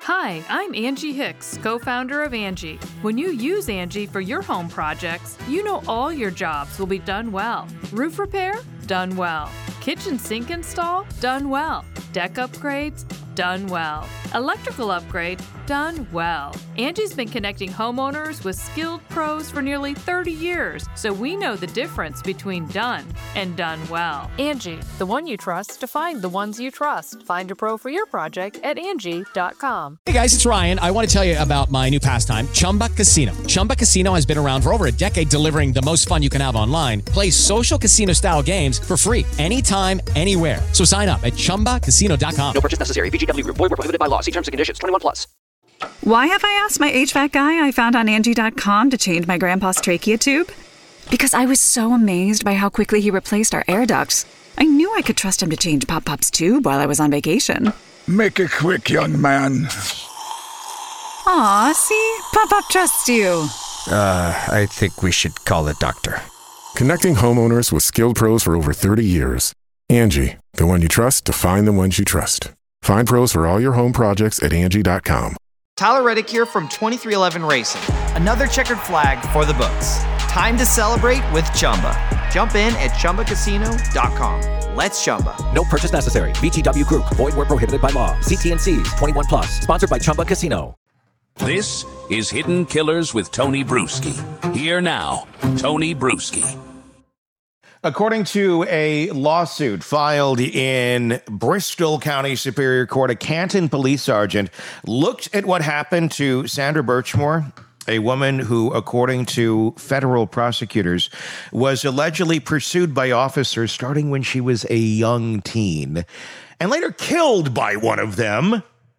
Hi, I'm Angie Hicks, co-founder of Angie. When you use Angie for your home projects, you know all your jobs will be done well. Roof repair? Done well. Kitchen sink install? Done well. Deck upgrades? Done well. Electrical upgrade? Done well. Angie's been connecting homeowners with skilled pros for nearly 30 years, so we know the difference between done and done well. Angie, the one you trust to find the ones you trust. Find a pro for your project at Angie.com. Hey guys, it's Ryan. I want to tell you about my new pastime, Chumba Casino. Chumba Casino has been around for over a decade, delivering the most fun you can have online. Play social casino style games for free anytime, anywhere. So sign up at ChumbaCasino.com. No purchase necessary. VGW Group. Void where prohibited by law. See terms and conditions. 21+. Why have I asked my HVAC guy I found on Angie.com to change my grandpa's trachea tube? Because I was so amazed by how quickly he replaced our air ducts. I knew I could trust him to change Pop-Pop's tube while I was on vacation. Make it quick, young man. Aw, see? Pop-Pop trusts you. I think we should call a doctor. Connecting homeowners with skilled pros for over 30 years. Angie, the one you trust to find the ones you trust. Find pros for all your home projects at Angie.com. Tyler Reddick here from 2311 Racing. Another checkered flag for the books. Time to celebrate with Chumba. Jump in at ChumbaCasino.com. Let's Chumba. No purchase necessary. VGW Group. Void where prohibited by law. See T&Cs. 21+. Sponsored by Chumba Casino. This is Hidden Killers with Tony Bruschi. Here now, Tony Bruschi. According to a lawsuit filed in Bristol County Superior Court, a Canton police sergeant looked at what happened to Sandra Birchmore, a woman who, according to federal prosecutors, was allegedly pursued by officers starting when she was a young teen and later killed by one of them.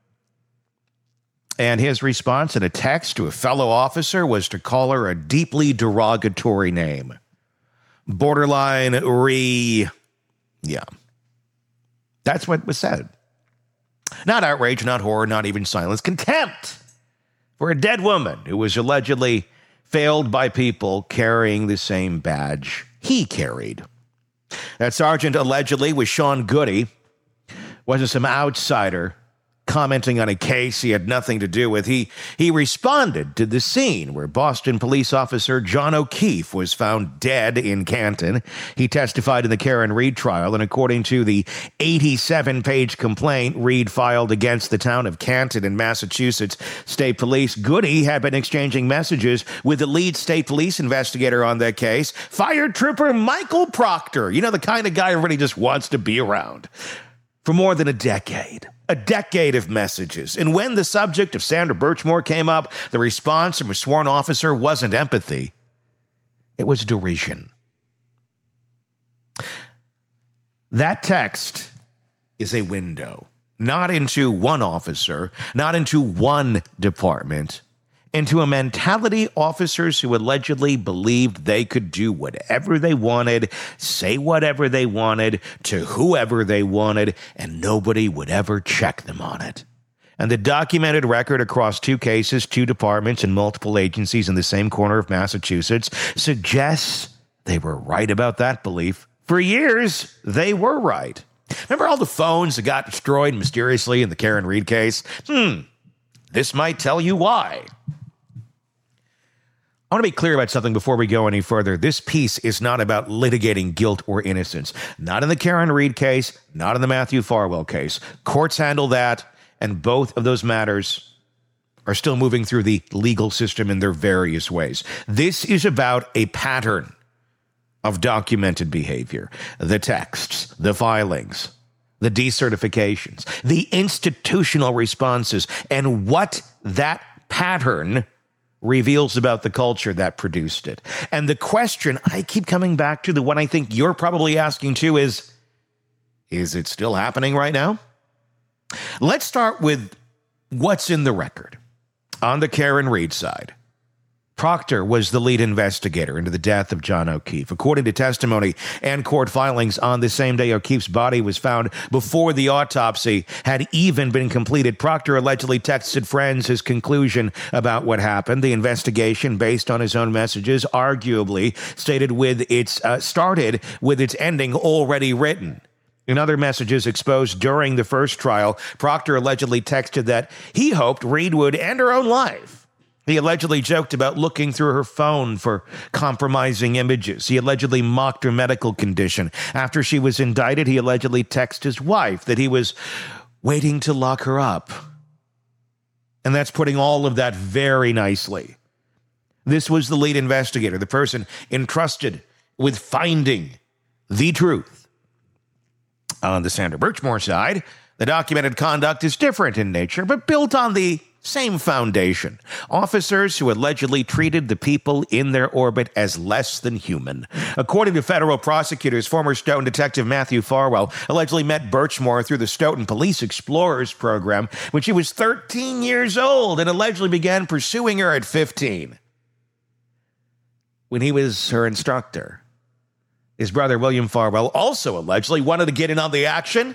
And his response in a text to a fellow officer was to call her a deeply derogatory name. Borderline yeah. That's what was said. Not outrage, not horror, not even silence. Contempt for a dead woman who was allegedly failed by people carrying the same badge he carried. That sergeant allegedly was Sean Goody, wasn't some outsider commenting on a case he had nothing to do with. He responded to the scene where Boston police officer John O'Keefe was found dead in Canton. He testified in the Karen Reed trial, and according to the 87-page complaint Reed filed against the town of Canton in Massachusetts State Police, Goody had been exchanging messages with the lead state police investigator on that case, Fire Trooper Michael Proctor. You know, the kind of guy everybody just wants to be around. For more than a decade of messages. And when the subject of Sandra Birchmore came up, the response from a sworn officer wasn't empathy. It was derision. That text is a window, not into one officer, not into one department, into a mentality officers who allegedly believed they could do whatever they wanted, say whatever they wanted, to whoever they wanted, and nobody would ever check them on it. And the documented record across 2 cases, 2 departments, and multiple agencies in the same corner of Massachusetts suggests they were right about that belief. For years, they were right. Remember all the phones that got destroyed mysteriously in the Karen Reed case? This might tell you why. I want to be clear about something before we go any further. This piece is not about litigating guilt or innocence. Not in the Karen Reed case, not in the Matthew Farwell case. Courts handle that, and both of those matters are still moving through the legal system in their various ways. This is about a pattern of documented behavior. The texts, the filings, the decertifications, the institutional responses, and what that pattern reveals about the culture that produced it. And the question I keep coming back to, the one I think you're probably asking too, is it still happening right now? Let's start with what's in the record. On the Karen Reed side, Proctor was the lead investigator into the death of John O'Keefe. According to testimony and court filings, on the same day O'Keefe's body was found, before the autopsy had even been completed, Proctor allegedly texted friends his conclusion about what happened. The investigation, based on his own messages, arguably started with its ending already written. In other messages exposed during the first trial, Proctor allegedly texted that he hoped Reed would end her own life. He allegedly joked about looking through her phone for compromising images. He allegedly mocked her medical condition. After she was indicted, he allegedly texted his wife that he was waiting to lock her up. And that's putting all of that very nicely. This was the lead investigator, the person entrusted with finding the truth. On the Sandra Birchmore side, the documented conduct is different in nature, but built on the same foundation. Officers who allegedly treated the people in their orbit as less than human. According to federal prosecutors, former Stoughton detective Matthew Farwell allegedly met Birchmore through the Stoughton Police Explorers program when she was 13 years old and allegedly began pursuing her at 15 when he was her instructor. His brother, William Farwell, also allegedly wanted to get in on the action.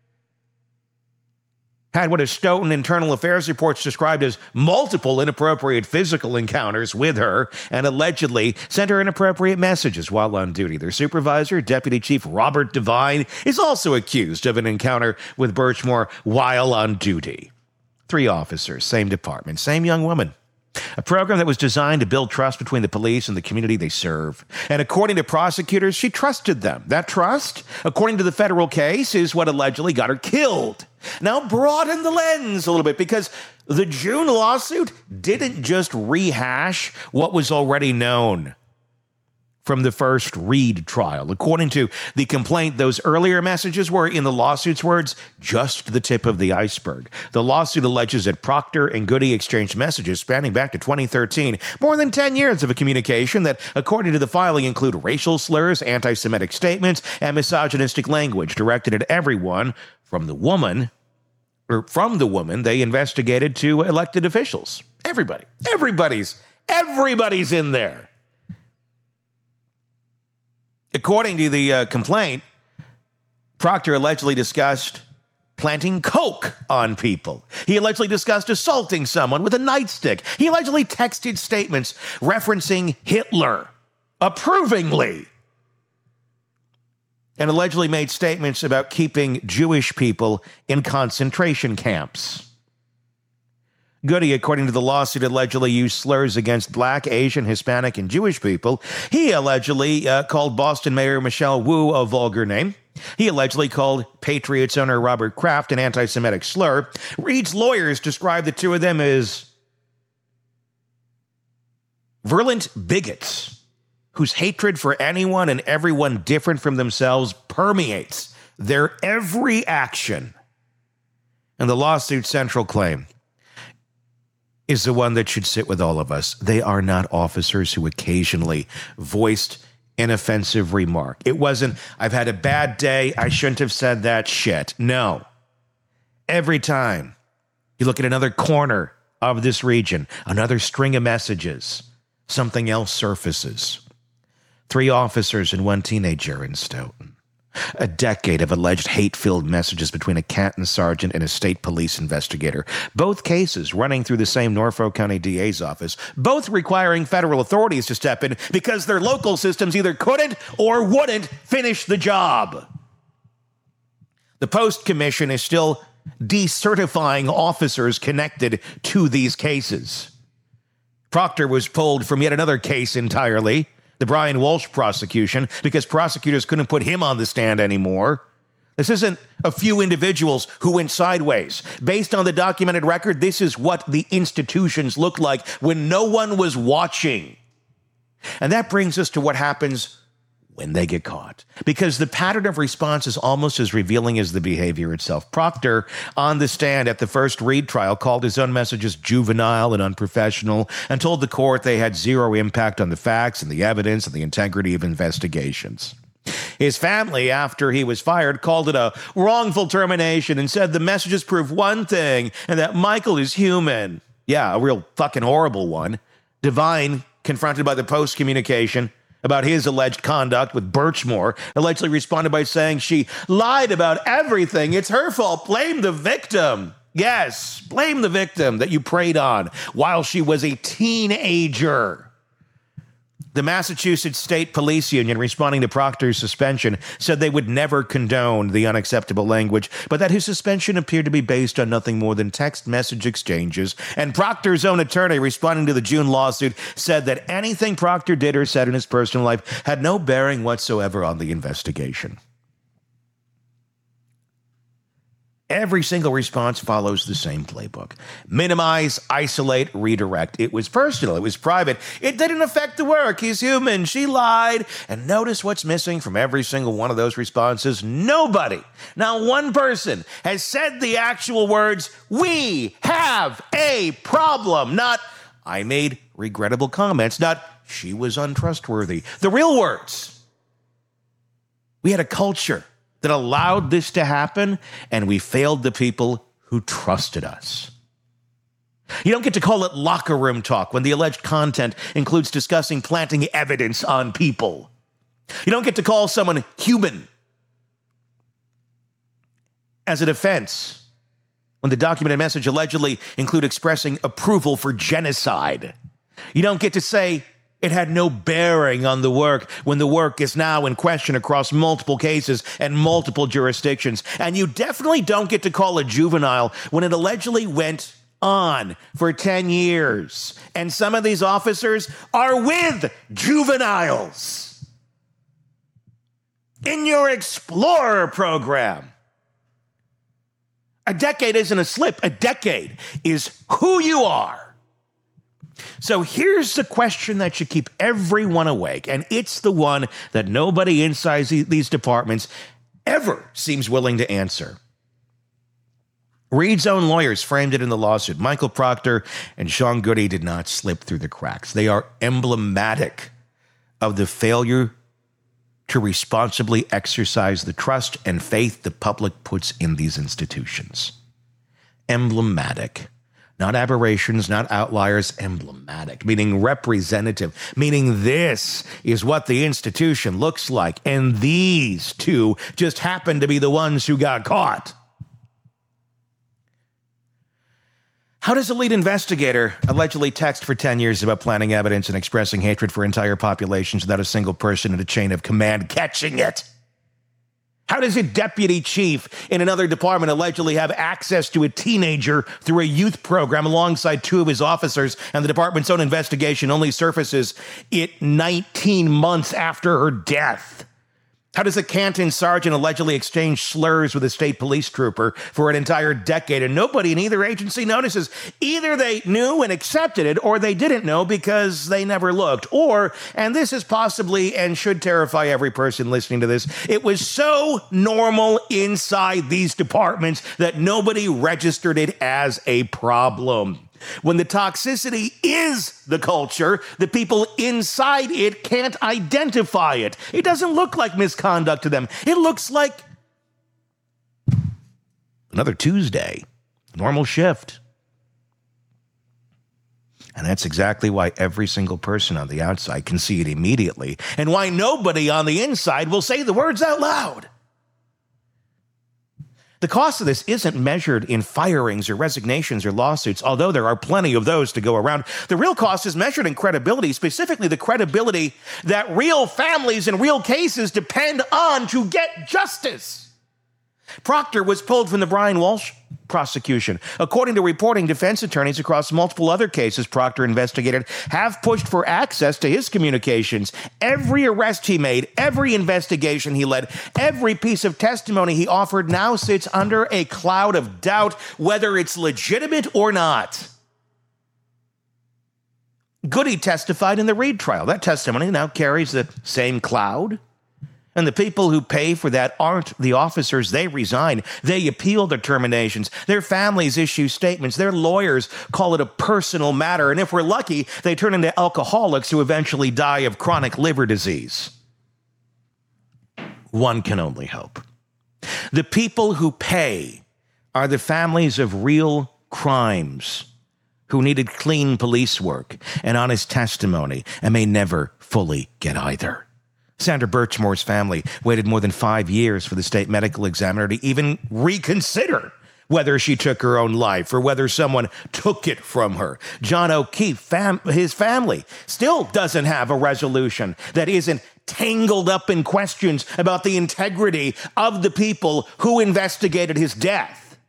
Had what a Stoughton Internal Affairs reports described as multiple inappropriate physical encounters with her and allegedly sent her inappropriate messages while on duty. Their supervisor, Deputy Chief Robert Devine, is also accused of an encounter with Birchmore while on duty. 3 officers, same department, same young woman. A program that was designed to build trust between the police and the community they serve. And according to prosecutors, she trusted them. That trust, according to the federal case, is what allegedly got her killed. Now broaden the lens a little bit, because the June lawsuit didn't just rehash what was already known from the first Reed trial. According to the complaint, those earlier messages were, in the lawsuit's words, just the tip of the iceberg. The lawsuit alleges that Proctor and Goody exchanged messages spanning back to 2013, more than 10 years of a communication that, according to the filing, include racial slurs, anti-Semitic statements, and misogynistic language directed at everyone from the woman they investigated to elected officials. Everybody's in there. According to the complaint, Proctor allegedly discussed planting coke on people. He allegedly discussed assaulting someone with a nightstick. He allegedly texted statements referencing Hitler approvingly, and allegedly made statements about keeping Jewish people in concentration camps. Goody, according to the lawsuit, allegedly used slurs against Black, Asian, Hispanic, and Jewish people. He allegedly called Boston Mayor Michelle Wu a vulgar name. He allegedly called Patriots owner Robert Kraft an anti-Semitic slur. Reed's lawyers described the two of them as virulent bigots whose hatred for anyone and everyone different from themselves permeates their every action. And the lawsuit's central claim is the one that should sit with all of us. They are not officers who occasionally voiced an offensive remark. It wasn't, I've had a bad day, I shouldn't have said that shit. No. Every time you look at another corner of this region, another string of messages, something else surfaces. 3 officers and 1 teenager in Stoughton. A decade of alleged hate-filled messages between a Canton sergeant and a state police investigator. Both cases running through the same Norfolk County DA's office. Both requiring federal authorities to step in because their local systems either couldn't or wouldn't finish the job. The Post Commission is still decertifying officers connected to these cases. Proctor was pulled from yet another case entirely, the Brian Walsh prosecution, because prosecutors couldn't put him on the stand anymore. This isn't a few individuals who went sideways. Based on the documented record, this is what the institutions looked like when no one was watching. And that brings us to what happens when they get caught, because the pattern of response is almost as revealing as the behavior itself. Proctor, on the stand at the first Reed trial, called his own messages juvenile and unprofessional and told the court they had zero impact on the facts and the evidence and the integrity of investigations. His family, after he was fired, called it a wrongful termination and said the messages prove one thing, and that Michael is human. Yeah, a real fucking horrible one. Devine, confronted by the Post communication about his alleged conduct with Birchmore, allegedly responded by saying she lied about everything. It's her fault. Blame the victim. Yes, blame the victim that you preyed on while she was a teenager. The Massachusetts State Police Union, responding to Proctor's suspension, said they would never condone the unacceptable language, but that his suspension appeared to be based on nothing more than text message exchanges. And Proctor's own attorney, responding to the June lawsuit, said that anything Proctor did or said in his personal life had no bearing whatsoever on the investigation. Every single response follows the same playbook. Minimize, isolate, redirect. It was personal. It was private. It didn't affect the work. He's human. She lied. And notice what's missing from every single one of those responses. Nobody, not one person, has said the actual words, "We have a problem." Not, "I made regrettable comments." Not, "She was untrustworthy." The real words. We had a culture that allowed this to happen, and we failed the people who trusted us. You don't get to call it locker room talk when the alleged content includes discussing planting evidence on people. You don't get to call someone human as a defense when the documented message allegedly include expressing approval for genocide. You don't get to say it had no bearing on the work when the work is now in question across multiple cases and multiple jurisdictions. And you definitely don't get to call a juvenile when it allegedly went on for 10 years. And some of these officers are with juveniles in your Explorer program. A decade isn't a slip. A decade is who you are. So here's the question that should keep everyone awake, and it's the one that nobody inside these departments ever seems willing to answer. Reed's own lawyers framed it in the lawsuit. Michael Proctor and Sean Goody did not slip through the cracks. They are emblematic of the failure to responsibly exercise the trust and faith the public puts in these institutions. Emblematic. Not aberrations, not outliers, emblematic, meaning representative, meaning this is what the institution looks like, and these two just happen to be the ones who got caught. How does a lead investigator allegedly text for 10 years about planting evidence and expressing hatred for entire populations without a single person in a chain of command catching it? How does a deputy chief in another department allegedly have access to a teenager through a youth program alongside two of his officers, and the department's own investigation only surfaces it 19 months after her death? How does a Canton sergeant allegedly exchange slurs with a state police trooper for an entire decade and nobody in either agency notices? Either they knew and accepted it, or they didn't know because they never looked. Or, and this is possibly and should terrify every person listening to this, it was so normal inside these departments that nobody registered it as a problem. When the toxicity is the culture, the people inside it can't identify it. It doesn't look like misconduct to them. It looks like another Tuesday, normal shift. And that's exactly why every single person on the outside can see it immediately, and why nobody on the inside will say the words out loud. The cost of this isn't measured in firings or resignations or lawsuits, although there are plenty of those to go around. The real cost is measured in credibility, specifically the credibility that real families and real cases depend on to get justice. Proctor was pulled from the Brian Walsh prosecution. According to reporting, defense attorneys across multiple other cases Proctor investigated have pushed for access to his communications. Every arrest he made, every investigation he led, every piece of testimony he offered now sits under a cloud of doubt whether it's legitimate or not. Goody testified in the Reed trial. That testimony now carries the same cloud. And the people who pay for that aren't the officers. They resign. They appeal their terminations. Their families issue statements. Their lawyers call it a personal matter. And if we're lucky, they turn into alcoholics who eventually die of chronic liver disease. One can only hope. The people who pay are the families of real crimes who needed clean police work and honest testimony and may never fully get either. Sandra Birchmore's family waited more than 5 years for the state medical examiner to even reconsider whether she took her own life or whether someone took it from her. John O'Keefe, his family, still doesn't have a resolution that isn't tangled up in questions about the integrity of the people who investigated his death.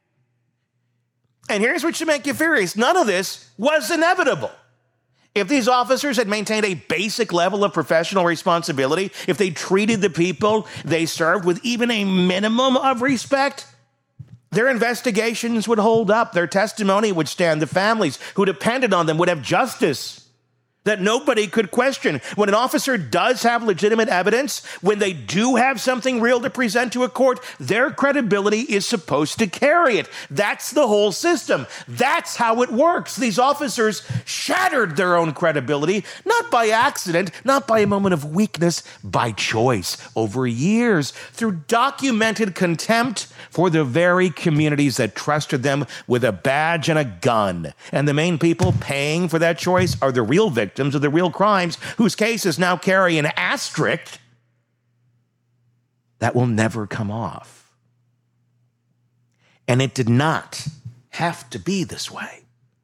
And here's what should make you furious. None of this was inevitable. If these officers had maintained a basic level of professional responsibility, if they treated the people they served with even a minimum of respect, their investigations would hold up. Their testimony would stand. The families who depended on them would have justice that nobody could question. When an officer does have legitimate evidence, when they do have something real to present to a court, their credibility is supposed to carry it. That's the whole system. That's how it works. These officers shattered their own credibility, not by accident, not by a moment of weakness, by choice, over years, through documented contempt for the very communities that trusted them with a badge and a gun. And the main people paying for that choice are the real victims of the real crimes, whose cases now carry an asterisk that will never come off. And it did not have to be this way.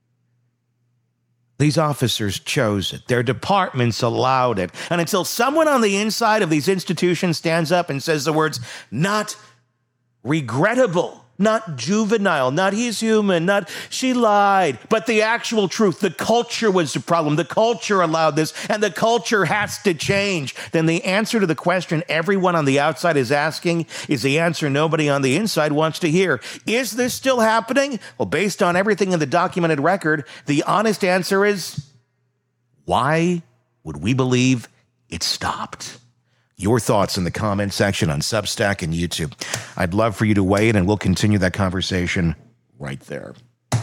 These officers chose it. Their departments allowed it. And until someone on the inside of these institutions stands up and says the words, not regrettable, not juvenile, not he's human, not she lied, but the actual truth. The culture was the problem. The culture allowed this, and the culture has to change. Then the answer to the question everyone on the outside is asking is the answer nobody on the inside wants to hear. Is this still happening? Well, based on everything in the documented record, the honest answer is, why would we believe it stopped? Your thoughts in the comment section on Substack and YouTube. I'd love for you to weigh in, and we'll continue that conversation right there.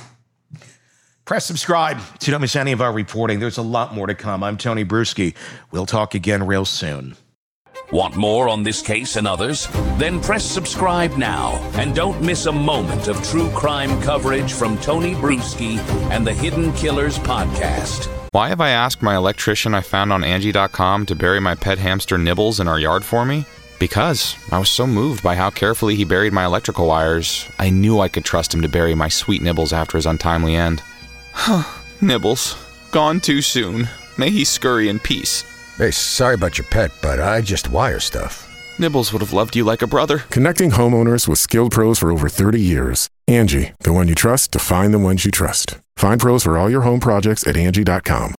Press subscribe so you don't miss any of our reporting. There's a lot more to come. I'm Tony Bruschi. We'll talk again real soon. Want more on this case and others? Then press subscribe now and don't miss a moment of true crime coverage from Tony Bruschi and the Hidden Killers podcast. Why have I asked my electrician I found on Angie.com to bury my pet hamster Nibbles in our yard for me? Because I was so moved by how carefully he buried my electrical wires, I knew I could trust him to bury my sweet Nibbles after his untimely end. Nibbles, gone too soon. May he scurry in peace. Hey, sorry about your pet, but I just wire stuff. Nibbles would have loved you like a brother. Connecting homeowners with skilled pros for over 30 years. Angie, the one you trust to find the ones you trust. Find pros for all your home projects at Angie.com.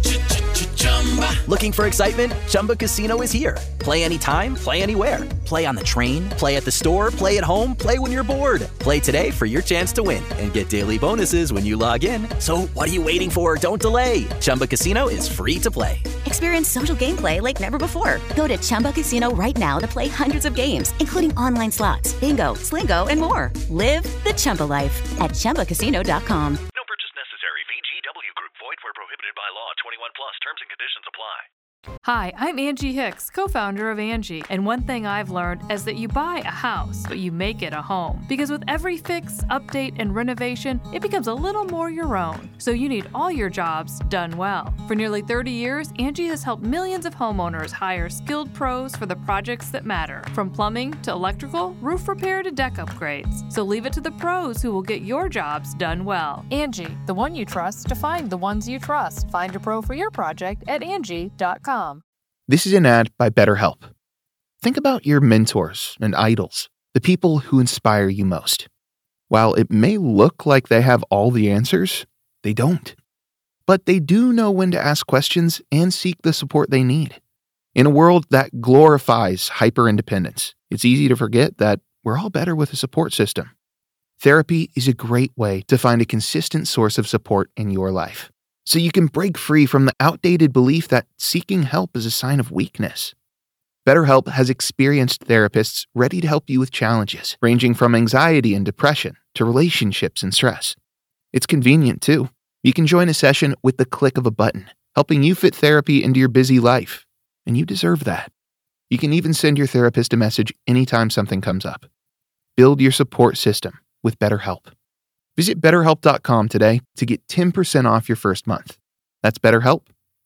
Looking for excitement? Chumba Casino is here. Play anytime, play anywhere. Play on the train, play at the store, play at home, play when you're bored. Play today for your chance to win and get daily bonuses when you log in. So what are you waiting for? Don't delay. Chumba Casino is free to play. Experience social gameplay like never before. Go to Chumba Casino right now to play hundreds of games, including online slots, bingo, Slingo, and more. Live the Chumba life at ChumbaCasino.com. No purchase necessary. VGW Group. Void where prohibited by law. 21 plus. Terms and conditions apply. Hi, I'm Angie Hicks, co-founder of Angie, and one thing I've learned is that you buy a house, but you make it a home. Because with every fix, update, and renovation, it becomes a little more your own. So you need all your jobs done well. For nearly 30 years, Angie has helped millions of homeowners hire skilled pros for the projects that matter. From plumbing to electrical, roof repair to deck upgrades. So leave it to the pros who will get your jobs done well. Angie, the one you trust to find the ones you trust. Find a pro for your project at Angie.com. This is an ad by BetterHelp. Think about your mentors and idols, the people who inspire you most. While it may look like they have all the answers, they don't. But they do know when to ask questions and seek the support they need. In a world that glorifies hyper-independence, it's easy to forget that we're all better with a support system. Therapy is a great way to find a consistent source of support in your life, so you can break free from the outdated belief that seeking help is a sign of weakness. BetterHelp has experienced therapists ready to help you with challenges, ranging from anxiety and depression to relationships and stress. It's convenient, too. You can join a session with the click of a button, helping you fit therapy into your busy life. And you deserve that. You can even send your therapist a message anytime something comes up. Build your support system with BetterHelp. Visit BetterHelp.com today to get 10% off your first month. That's BetterHelp,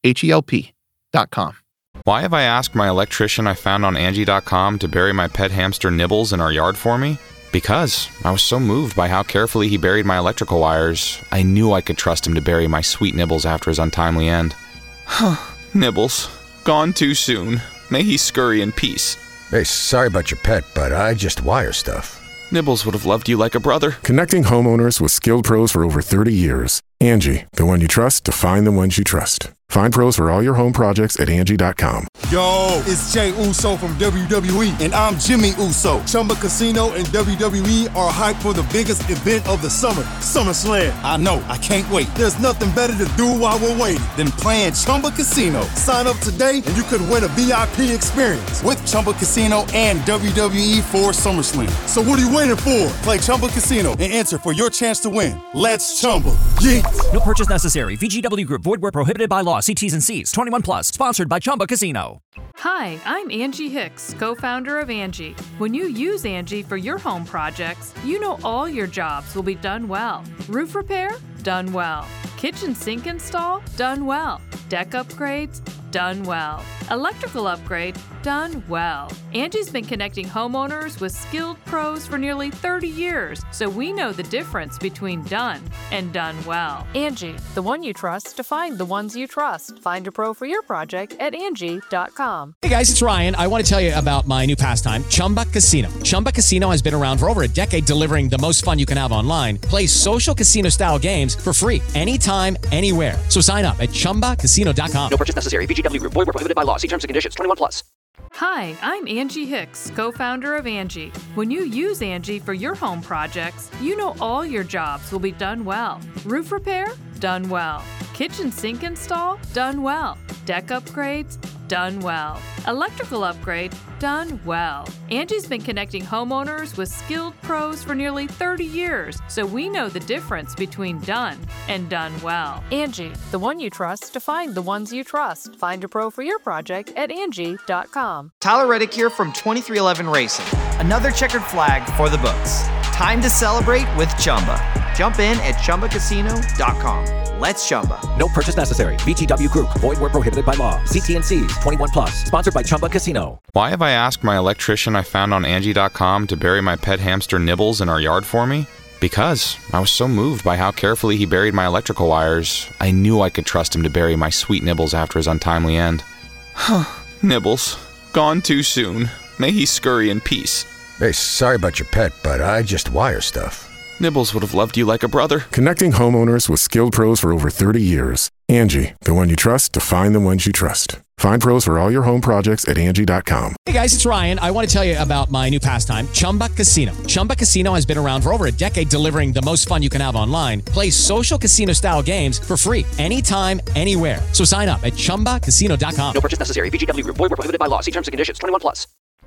HELP.com. Why have I asked my electrician I found on Angie.com to bury my pet hamster Nibbles in our yard for me? Because I was so moved by how carefully he buried my electrical wires, I knew I could trust him to bury my sweet Nibbles after his untimely end. Nibbles, gone too soon. May he scurry in peace. Hey, sorry about your pet, but I just wire stuff. Nibbles would have loved you like a brother. Connecting homeowners with skilled pros for over 30 years. Angie, the one you trust to find the ones you trust. Find pros for all your home projects at Angie.com. Yo, it's Jay Uso from WWE, and I'm Jimmy Uso. Chumba Casino and WWE are hyped for the biggest event of the summer, SummerSlam. I know, I can't wait. There's nothing better to do while we're waiting than playing Chumba Casino. Sign up today and you could win a VIP experience with Chumba Casino and WWE for SummerSlam. So what are you waiting for? Play Chumba Casino and enter for your chance to win. Let's Chumba. Yeah. No purchase necessary. VGW Group. Void where prohibited by law. See T's and C's. 21 plus. Sponsored by Chumba Casino. Hi, I'm Angie Hicks, co-founder of Angie. When you use Angie for your home projects, you know all your jobs will be done well. Roof repair? Done well. Kitchen sink install? Done well. Deck upgrades? Done well. Electrical upgrade? Done well. Angie's been connecting homeowners with skilled pros for nearly 30 years, so we know the difference between done and done well. Angie, the one you trust to find the ones you trust. Find a pro for your project at Angie.com. Hey guys, it's Ryan. I want to tell you about my new pastime, Chumba Casino. Chumba Casino has been around for over a decade, delivering the most fun you can have online. Play social casino-style games for free anytime, anywhere. So sign up at ChumbaCasino.com. No purchase necessary. VGW Group. Void where prohibited by law. See terms and conditions. 21 plus. Hi, I'm Angie Hicks, co-founder of Angie. When you use Angie for your home projects, you know all your jobs will be done well. Roof repair? Done well. Kitchen sink install? Done well. Deck upgrades? Done well. Electrical upgrade? Done well. Angie's been connecting homeowners with skilled pros for nearly 30 years, so we know the difference between done and done well. Angie, the one you trust to find the ones you trust. Find a pro for your project at Angie.com. Tyler Reddick here from 2311 Racing. Another checkered flag for the books. Time to celebrate with Chumba. Jump in at ChumbaCasino.com. Let's Chumba. No purchase necessary. VGW Group. Void where prohibited by law. See T&Cs. 21 plus. Sponsored by Chumba Casino. Why have I asked my electrician I found on Angie.com to bury my pet hamster Nibbles in our yard for me? Because I was so moved by how carefully he buried my electrical wires, I knew I could trust him to bury my sweet Nibbles after his untimely end. Nibbles, gone too soon. May he scurry in peace. Hey, sorry about your pet, but I just wire stuff. Nibbles would have loved you like a brother. Connecting homeowners with skilled pros for over 30 years. Angie, the one you trust to find the ones you trust. Find pros for all your home projects at Angie.com. Hey guys, it's Ryan. I want to tell you about my new pastime, Chumba Casino. Chumba Casino has been around for over a decade, delivering the most fun you can have online. Play social casino-style games for free anytime, anywhere. So sign up at ChumbaCasino.com. No purchase necessary. VGW Group. Void where prohibited by law. See terms and conditions. 21 plus.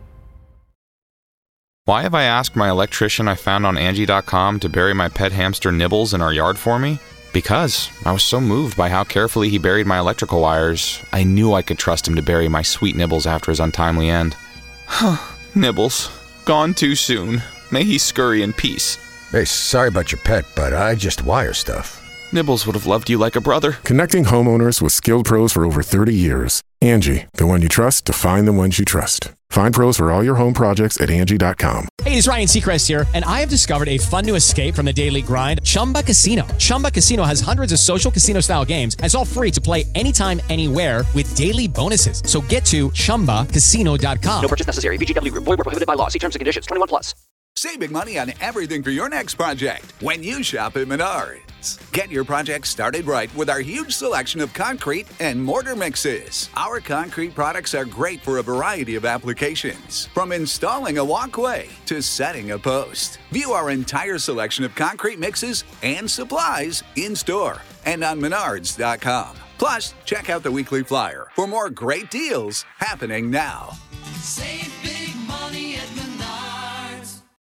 Why have I asked my electrician I found on Angie.com to bury my pet hamster Nibbles in our yard for me? Because I was so moved by how carefully he buried my electrical wires, I knew I could trust him to bury my sweet Nibbles after his untimely end. Nibbles, gone too soon. May he scurry in peace. Hey, sorry about your pet, but I just wire stuff. Nibbles would have loved you like a brother. Connecting homeowners with skilled pros for over 30 years. Angie, the one you trust to find the ones you trust. Find pros for all your home projects at Angie.com. Hey, it's Ryan Seacrest here, and I have discovered a fun new escape from the daily grind, Chumba Casino. Chumba Casino has hundreds of social casino-style games, and it's all free to play anytime, anywhere with daily bonuses. So get to ChumbaCasino.com. No purchase necessary. VGW Group. Void where prohibited by law. See terms and conditions. 21 plus. Save big money on everything for your next project when you shop at Menards. Get your project started right with our huge selection of concrete and mortar mixes. Our concrete products are great for a variety of applications, from installing a walkway to setting a post. View our entire selection of concrete mixes and supplies in store and on Menards.com. Plus, check out the weekly flyer for more great deals happening now. Save